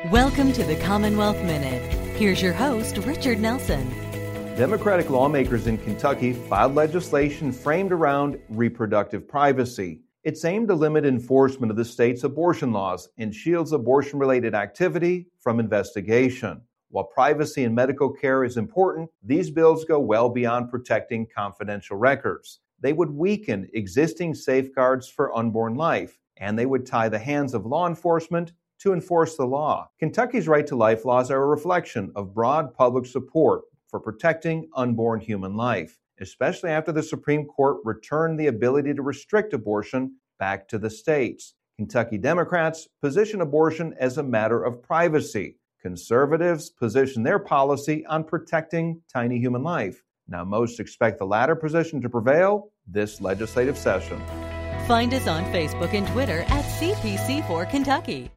Welcome to the Commonwealth Minute. Here's your host, Richard Nelson. Democratic lawmakers in Kentucky filed legislation framed around reproductive privacy. It's aimed to limit enforcement of the state's abortion laws and shields abortion-related activity from investigation. While privacy in medical care is important, these bills go well beyond protecting confidential records. They would weaken existing safeguards for unborn life, and they would tie the hands of law enforcement to enforce the law. Kentucky's right to life laws are a reflection of broad public support for protecting unborn human life, especially after the Supreme Court returned the ability to restrict abortion back to the states. Kentucky Democrats position abortion as a matter of privacy. Conservatives position their policy on protecting tiny human life. Now, most expect the latter position to prevail this legislative session. Find us on Facebook and Twitter at CPC4 Kentucky.